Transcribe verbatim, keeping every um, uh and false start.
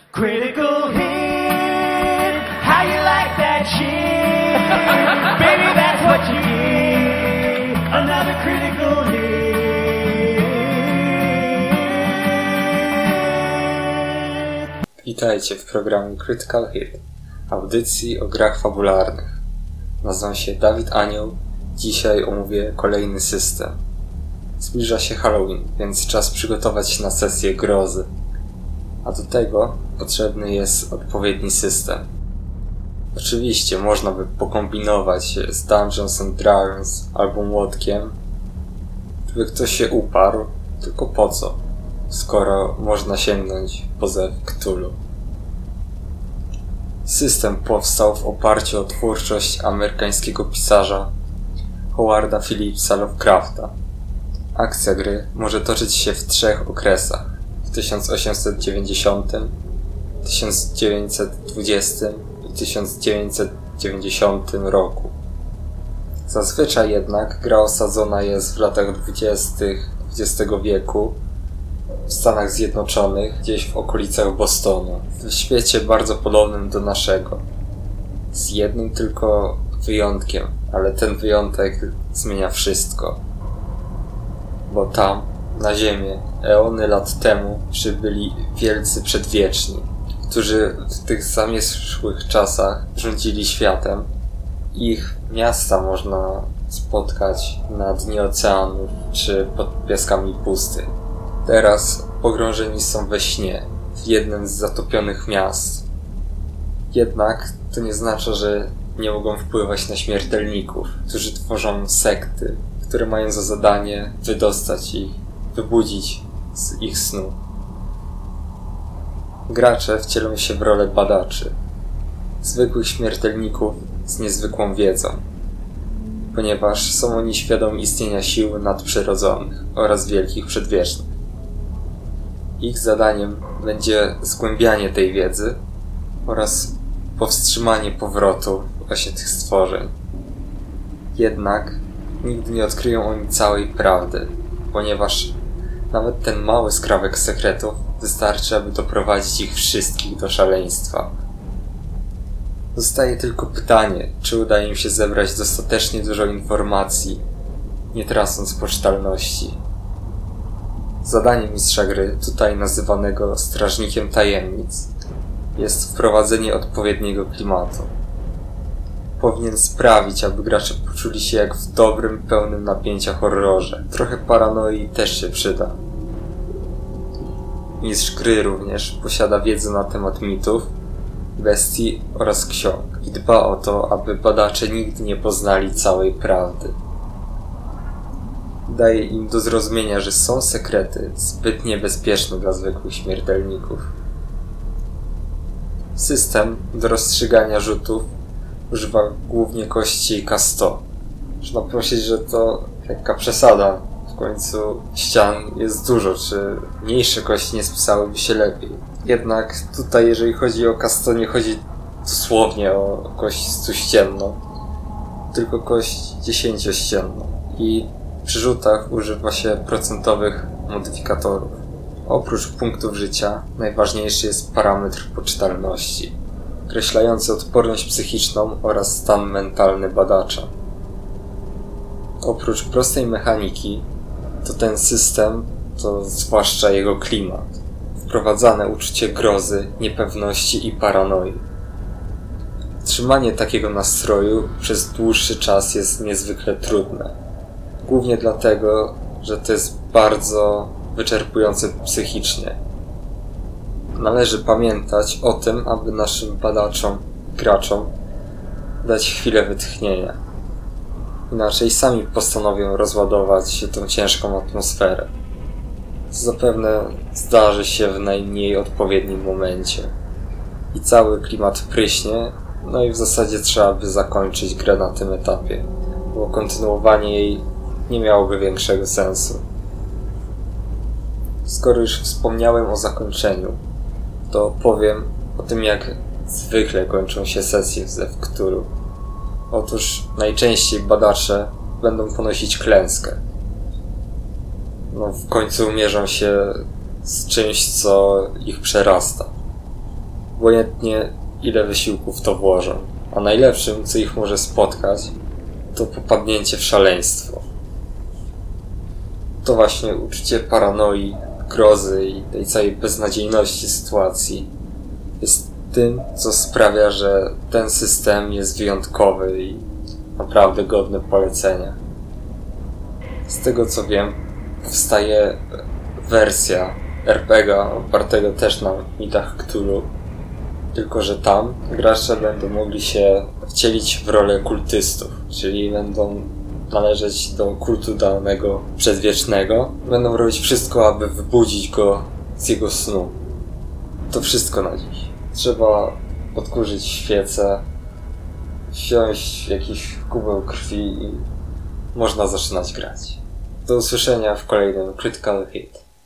Critical hit, how you like that shit? Baby, that's what you get. Another critical hit. Witajcie w programie Critical Hit, audycji o grach fabularnych. Nazywam się Dawid Anioł. Dzisiaj omówię kolejny system. Zbliża się Halloween, więc czas przygotować się na sesję grozy. A do tego potrzebny jest odpowiedni system. Oczywiście można by pokombinować z Dungeons and Dragons albo młotkiem, żeby ktoś się uparł, tylko po co, skoro można sięgnąć po zew Cthulhu. System powstał w oparciu o twórczość amerykańskiego pisarza Howarda Phillipsa Lovecrafta. Akcja gry może toczyć się w trzech okresach: w tysiąc osiemset dziewięćdziesiątym, tysiąc dziewięćset dwudziestym i tysiąc dziewięćset dziewięćdziesiątym roku. Zazwyczaj jednak gra osadzona jest w latach dwudziestych dwudziestego wieku w Stanach Zjednoczonych, gdzieś w okolicach Bostonu, w świecie bardzo podobnym do naszego. Z jednym tylko wyjątkiem, ale ten wyjątek zmienia wszystko. Bo tam, na Ziemię, eony lat temu przybyli wielcy przedwieczni, którzy w tych zamierzchłych czasach rządzili światem. Ich miasta można spotkać na dnie oceanów czy pod piaskami pustyń. Teraz pogrążeni są we śnie, w jednym z zatopionych miast. Jednak to nie znaczy, że nie mogą wpływać na śmiertelników, którzy tworzą sekty, które mają za zadanie wydostać ich, wybudzić z ich snu. Gracze wcielą się w rolę badaczy, zwykłych śmiertelników z niezwykłą wiedzą, ponieważ są oni świadomi istnienia sił nadprzyrodzonych oraz wielkich przedwiecznych. Ich zadaniem będzie zgłębianie tej wiedzy oraz powstrzymanie powrotu właśnie tych stworzeń. Jednak nigdy nie odkryją oni całej prawdy, ponieważ nawet ten mały skrawek sekretów wystarczy, aby doprowadzić ich wszystkich do szaleństwa. Zostaje tylko pytanie, czy uda im się zebrać dostatecznie dużo informacji, nie tracąc poczytalności. Zadaniem mistrza gry, tutaj nazywanego Strażnikiem Tajemnic, jest wprowadzenie odpowiedniego klimatu. Powinien sprawić, aby gracze poczuli się jak w dobrym, pełnym napięcia horrorze. Trochę paranoi też się przyda. Mistrz gry również posiada wiedzę na temat mitów, bestii oraz ksiąg i dba o to, aby badacze nigdy nie poznali całej prawdy. Daje im do zrozumienia, że są sekrety zbyt niebezpieczne dla zwykłych śmiertelników. System do rozstrzygania rzutów używa głównie kości K sto. Można powiedzieć, że to lekka przesada. W końcu ścian jest dużo, czy mniejsze kości nie spisałyby się lepiej. Jednak tutaj, jeżeli chodzi o K sto, nie chodzi dosłownie o kość stuścienną, tylko kość dziesięciościenną. I przy rzutach używa się procentowych modyfikatorów. Oprócz punktów życia, najważniejszy jest parametr poczytalności, określający odporność psychiczną oraz stan mentalny badacza. Oprócz prostej mechaniki, to ten system, to zwłaszcza jego klimat, wprowadzane uczucie grozy, niepewności i paranoi. Trzymanie takiego nastroju przez dłuższy czas jest niezwykle trudne. Głównie dlatego, że to jest bardzo wyczerpujące psychicznie. Należy pamiętać o tym, aby naszym badaczom, graczom dać chwilę wytchnienia. Inaczej sami postanowią rozładować tą ciężką atmosferę. Co zapewne zdarzy się w najmniej odpowiednim momencie. I cały klimat pryśnie, no i w zasadzie trzeba by zakończyć grę na tym etapie, bo kontynuowanie jej nie miałoby większego sensu. Skoro już wspomniałem o zakończeniu, to powiem o tym, jak zwykle kończą się sesje w zew Cthulhu. Otóż najczęściej badacze będą ponosić klęskę. No, w końcu mierzą się z czymś, co ich przerasta. obojętnie ile wysiłku w to włożą. A najlepszym, co ich może spotkać, to popadnięcie w szaleństwo. To właśnie uczucie paranoi, grozy i tej całej beznadziejności sytuacji jest tym, co sprawia, że ten system jest wyjątkowy i naprawdę godny polecenia. Z tego co wiem, powstaje wersja er pe gie a opartego też na mitach Cthulhu, tylko że tam gracze będą mogli się wcielić w rolę kultystów, czyli będą należeć do kultu danego przedwiecznego. Będą robić wszystko, aby wybudzić go z jego snu. To wszystko na dziś. Trzeba odkurzyć świecę, wziąć jakiś kubeł krwi i można zaczynać grać. Do usłyszenia w kolejnym Critical Hit.